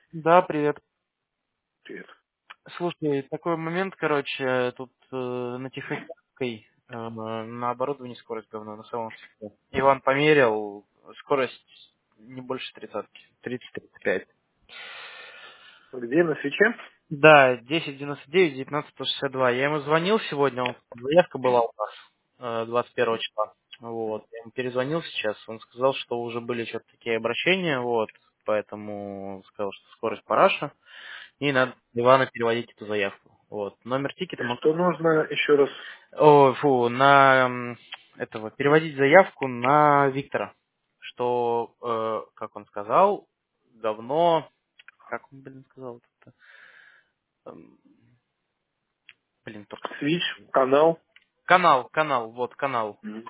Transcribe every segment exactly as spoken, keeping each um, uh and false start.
Да, привет. Привет. Слушай, такой момент, короче, тут э, на Тихоокеанской э, на оборудовании скорость говно, на самом деле. Иван померил, скорость не больше тридцатки, тридцать тридцать пять. Где на свече? Да, десять девяносто девять девятнадцать сто шестьдесят два. Я ему звонил сегодня, он, заявка была у нас э, двадцать первого числа. Вот. Я ему перезвонил сейчас, он сказал, что уже были что-то такие обращения, вот, поэтому сказал, что скорость параша. И надо Ивана переводить эту заявку. Вот. Номер тикета могу... Что нужно еще раз? О, фу, на м, этого, переводить заявку на Виктора. Что, э, как он сказал, говно... Как он, блин, сказал это? Эм, Блин, только... Свич, канал. Канал, канал, вот, канал. М.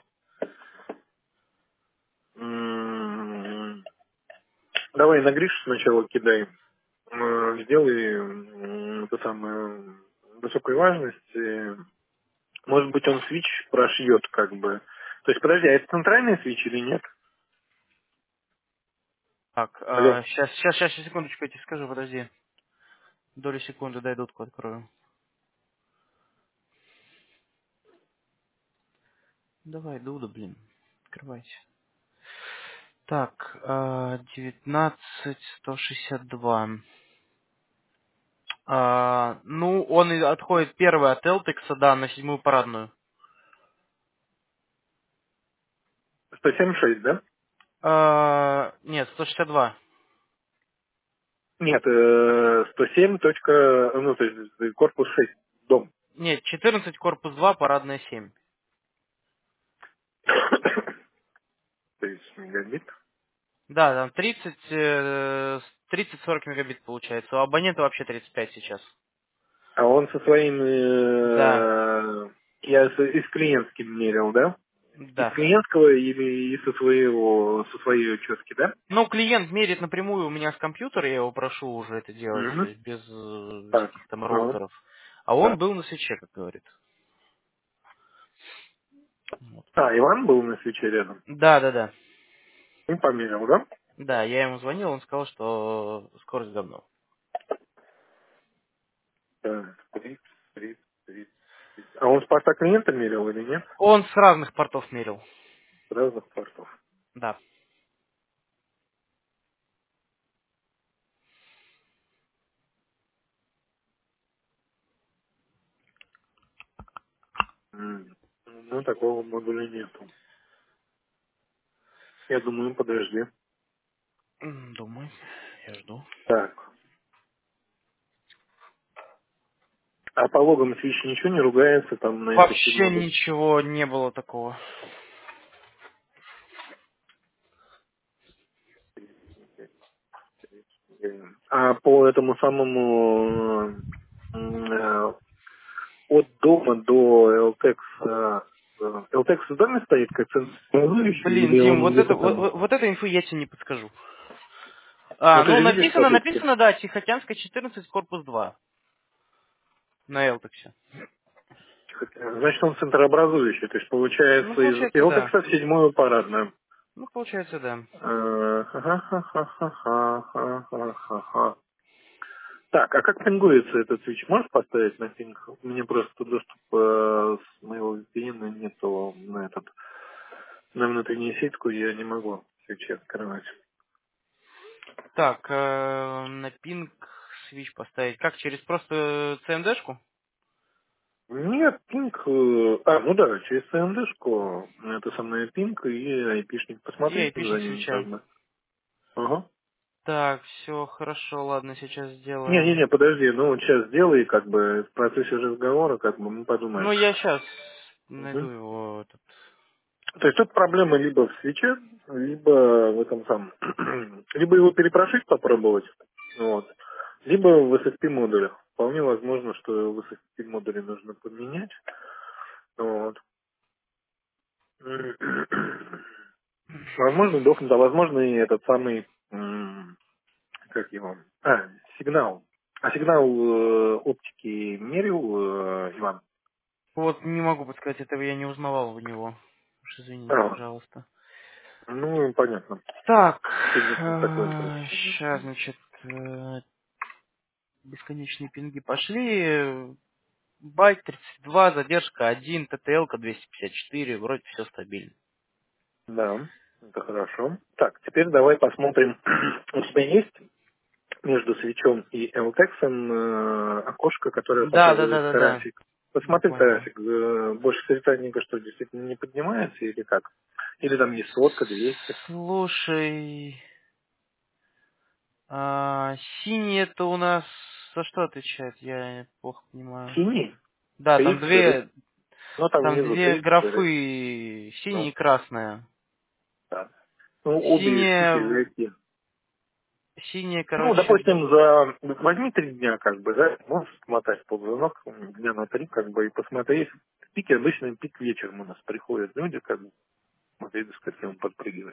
М, Давай на Гришу сначала кидай. М, Сделай м, это самое высокой важности. Может быть, он свич прошьет, как бы. То есть, подожди, а это центральный свич или нет? Так, Алло. сейчас, сейчас, сейчас, секундочку, я тебе скажу, подожди. Долю секунды, дай дудку открою. Давай, Дуда, блин, открывайся. Так, э, девятнадцать сто шестьдесят два. А, ну, он и отходит первый от Элтекса, да, на седьмую парадную. сто семьдесят шесть, да? А, нет, сто шестьдесят два. Нет, э, сто семь точка, ну, то есть корпус шесть, дом. Нет, четырнадцать, корпус два, парадная семь. То есть мегабит. Да, там тридцать, э, тридцать сорок мегабит получается. У абонента вообще тридцать пять сейчас. А он со своим, Да, э, я с, и с клиентским мерил, да? И с да. клиентского или и со своего, со своей учетки, да? Ну, клиент мерит напрямую у меня с компьютера, я его прошу уже это делать, то Угу. есть без э, Так. всяких там Ага. роутеров. А он был на свече, как говорит. Вот. А, Иван был на свече рядом. Да, да, да. Он померил, да? Да, я ему звонил, он сказал, что скорость говно. Так, тридцать, тридцать, тридцать, тридцать. А он с порта клиента мерил или нет? Он с разных портов мерил. С разных портов. Да. М. Ну, такого модуля нету. Я думаю, подожди. М, Думаю, я жду. Так. А по логам свич ничего не ругается там на эф эс си Вообще модуль? ничего не было такого. А по этому самому э, от дома до LTEX, э, э, LTEX в доме стоит как централизующий Блин, или Дим, он вот где-то это вот, там? вот вот эту инфу я тебе не подскажу. Ну А, ты ну же видишь написано, таблички. написано, да, Тихоокеанская четырнадцать, корпус два на Элтексе. Значит, он центрообразующий, то есть Ну, получается из получается, да. LTEX в седьмую парадную. Ну, получается, да. Э, ха-ха-ха-ха-ха-ха-ха-ха. Так, а как пингуется этот свич? Можешь поставить на пинг? Мне просто доступа с моего ви пи эн нету на этот, на внутреннюю сетку, я не могу свечи открывать. Так, э, на пинг свич поставить. Как, через просто си эн ди-шку? Нет, пинг, э, а, ну да, через си эн ди-шку, это самое пинг и айпишник. И Посмотри за айпишник ним свеча. как бы. Ага. Так, все, хорошо, ладно, сейчас сделаем. Не-не-не, подожди, ну вот сейчас сделай, как бы, в процессе разговора, как бы, мы Ну, подумаем. я сейчас найду Мгм. его. Этот. То есть тут проблема либо в свече, либо в этом самом, либо его перепрошить попробовать, вот, либо в эс эс пи модулях. Вполне возможно, что в эс эс пи модуле нужно поменять, вот. Возможно, дохнет, а возможно и этот самый, м, как его, а, сигнал. А сигнал э, оптики мерил, э, Иван? Вот не могу подсказать, этого я не узнавал у него. Уж извините, А, пожалуйста. ну, понятно. Так, Сегодня такое сейчас, происходит. значит, э, бесконечные пинги пошли. Байт тридцать два, задержка один, тэ тэ эл-ка двести пятьдесят четыре, вроде все стабильно. Да, это хорошо. Так, теперь давай посмотрим. У тебя есть между свечом и элтексом э, окошко, которое Да, да, да, показывает да, да. трафик. Я Посмотри понял. трафик. э, Больше светильника что, действительно не поднимается или как? Или там есть сотка, двести? Слушай, а, синий это у нас за что отвечает? Я плохо понимаю. Синий? Да, там Триггеры. две, Ну, там там внизу две триггеры. графы, синяя Ну, и красная. да. Ну, обе штуки Синяя, зайти. синяя, Ну, короче, допустим, за возьми три дня, как бы, да, можешь смотать под звонок дня на три, как бы, и посмотреть. Пики обычно пик вечером у нас приходят люди, как бы, смотреть, с каким он подпрыгивает.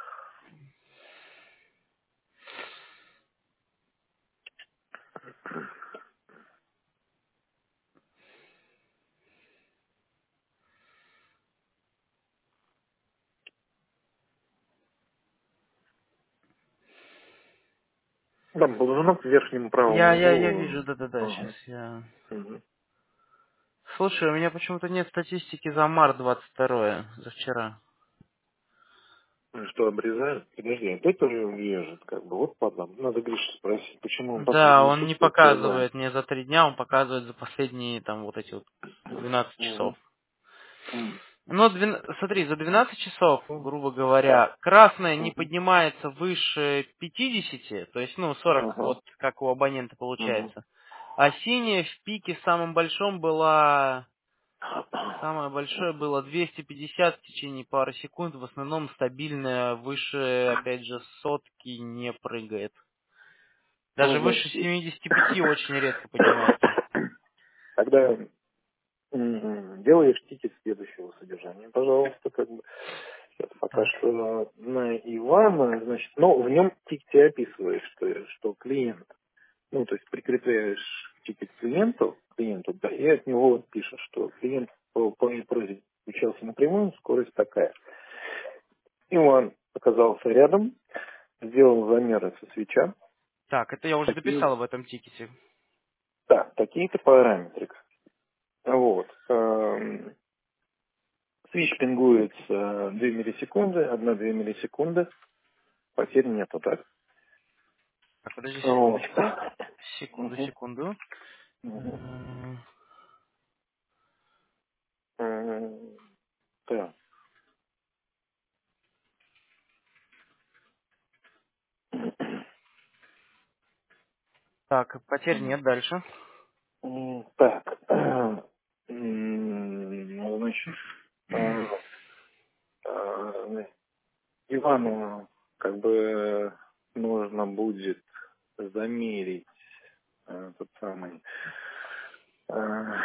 Там под звонок в верхнем правом я, я, я углу. вижу, да-да-да, сейчас Ага. я... Мгм. Слушай, у меня почему-то нет статистики за март двадцать второе, за вчера. Ну, что, обрезают? Подожди, опять тоже режет, как бы, вот падла. Надо Грише спросить, почему он Да, последние он не сутки открывает. показывает мне за три дня, он показывает за последние там вот эти вот двенадцать часов. Мгм. Мгм. Ну, двен- смотри, за двенадцать часов, Мгм. грубо говоря, красная не Мгм. поднимается выше пятидесяти, то есть, ну, сорок, Ага. вот как у абонента Мгм. получается. А синяя в пике самом большом была, самое большое было двести пятьдесят в течение пары секунд, в основном стабильная, выше, опять же, сотки не прыгает. Ну, Даже выше значит, есть. семидесяти пяти очень редко поднимается. Тогда м, делаешь тикет следующего содержания, пожалуйста, как бы. Сейчас пока Так, что на Ивана, значит, но в нем тикете описываешь, что, что клиент, ну, то есть прикрепляешь тикет клиенту, клиенту, да, и от него вот пишешь, что клиент по, по моей просьбе включался напрямую, скорость такая. Иван оказался рядом, сделал замеры со свеча, так, это я уже такие, записал в этом тикете. да, такие-то параметры. Вот. эм, Свич пингуется две миллисекунды, одна-две миллисекунды, потерь нету, так? Так, подожди Вот. секундочку. Секунду, Мгм. секунду. Мгм. М, М, Так. Так, потерь М, нет, дальше. м, Так. М, ну, Значит, а, а, Ивану как бы нужно будет замерить а, тот самый а,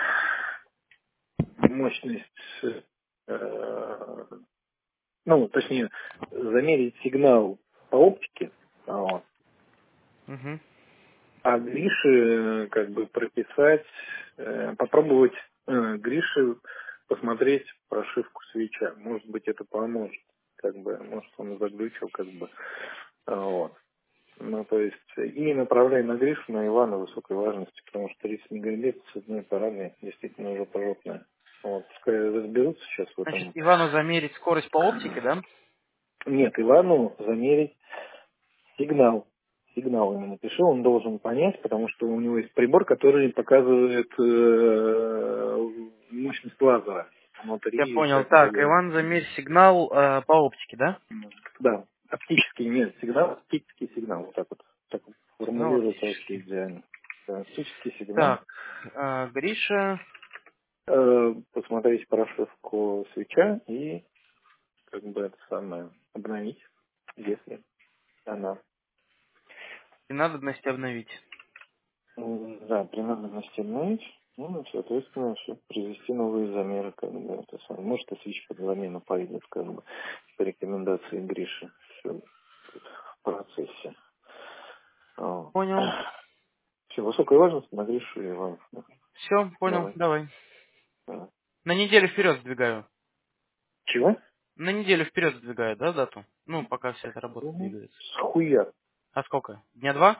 мощность, э, ну, точнее, замерить сигнал по оптике, а, вот, Угу. а Грише э, как бы прописать, э, попробовать э, Грише посмотреть прошивку свеча. Может быть, это поможет. Как бы, может, он заглючил, как бы. А, вот. Ну, то есть, и направляй на Гришу, на Ивана высокой важности, потому что тридцать мегабит с одной парами действительно уже пожопная. Вот, пускай разберутся сейчас в Значит, этом. Ивану замерить скорость по оптике, да? Нет, Ивану замерить сигнал. Сигнал именно пишу, он должен понять, потому что у него есть прибор, который показывает э, мощность лазера Я внутри, понял. как Так, бы, Иван, замерь сигнал э, по оптике, да? да, оптический нет сигнал, оптический сигнал, вот так вот, так вот Сигнал формулируется вообще оптический. идеально. Да, оптический сигнал. Так, э, Гриша. Э, посмотреть прошивку свеча и как бы это самое обновить, если она. И надобность обновить. М, Да, при надобности обновить, ну, и, соответственно, все, произвести новые замеры, как бы, это самое. Может, и свич под замену пойдет, как бы, по рекомендации Гриши. Все в процессе. Понял. Все, высокая важность на Гришу и Иван. Да, Все, понял, давай. давай. Да. На неделю вперед сдвигаю. Чего? На неделю вперед сдвигаю, да, дату? Ну, пока вся эта работа Ну, двигается. схуя. А сколько? Дня два?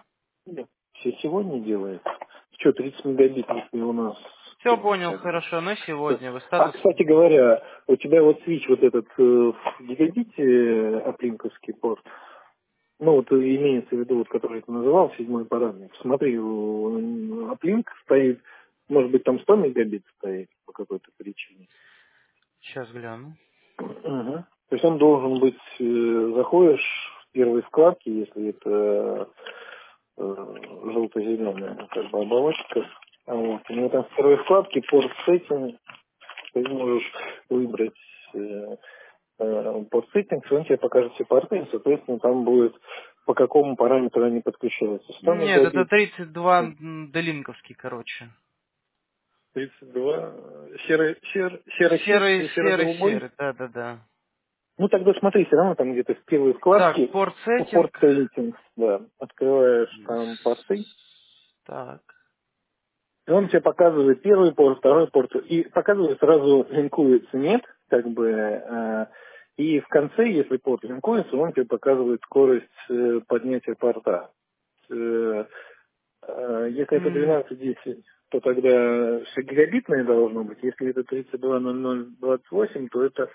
Нет, все сегодня делает. Что, тридцать мегабит, если у нас Все кинуть понял, как бы. хорошо, на сегодня вы А, статус... кстати говоря, у тебя вот свич вот этот э, в гигабите э, аплинковский порт, ну вот имеется в виду, вот, который ты называл, седьмой параметр. Смотри, у- аплинк стоит, может быть, там сто мегабит стоит по какой-то причине. Сейчас гляну. Мгм. То есть он должен быть, э, заходишь в первой вкладке, если это э, желто-зеленая как бы оболочка. А вот. У него там в первой вкладке порт settings, ты можешь выбрать э, э, порт settings, и он тебе покажет все порты, и, соответственно, там будет по какому параметру они подключаются. сто Нет, это мегабит, тридцать два м, делинковский, короче. тридцать два, э, серый, сер, серый, Серый, сер- серый, серо-голубой. серый, да-да-да. Ну тогда смотри, все равно там где-то в первой Так, вкладке порт у порт сеттинг. settings, да, открываешь там порты. Так. И он тебе показывает первый порт, второй порт, и показывает сразу линкуется, нет, как бы, э, и в конце, если порт линкуется, он тебе показывает скорость э, поднятия порта. Э, э, если это М, двенадцать десять, то тогда все гигабитное должно быть, если это тридцать два ноль ноль двадцать восемь, то это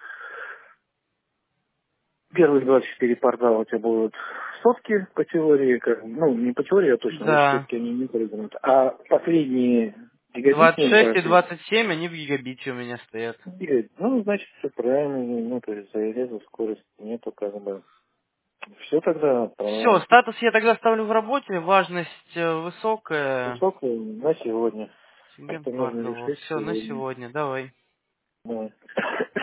первые двадцать четыре порта у тебя будут сотки по теории, как, ну, не по теории, а точно, лучше Да. все-таки они не прыгнут. А последние двадцать гигабитные шесть и порты, двадцать семь, они в гигабите у меня стоят. бегать. Ну, значит, все правильно, ну, то есть зареза скорости нету, как бы. Все тогда Все, отправляем. статус я тогда ставлю в работе, важность э, высокая. Высокую на сегодня. Сегмент Это нужно квартала. решить Все, на сегодня. сегодня, давай. Да.